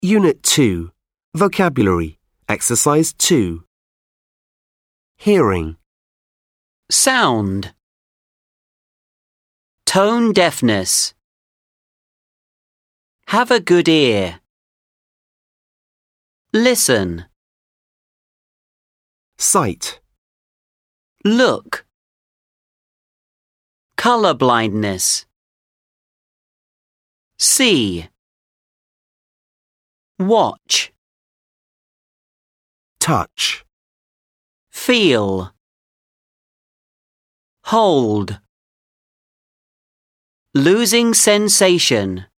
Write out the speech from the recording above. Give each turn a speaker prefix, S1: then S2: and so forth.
S1: Unit 2. Vocabulary. Exercise 2. Hearing.
S2: Sound. Tone deafness. Have a good ear. Listen.
S1: Sight.
S2: Look. Color blindness. See. Watch.
S1: Touch.
S2: Feel. Hold. Losing sensation.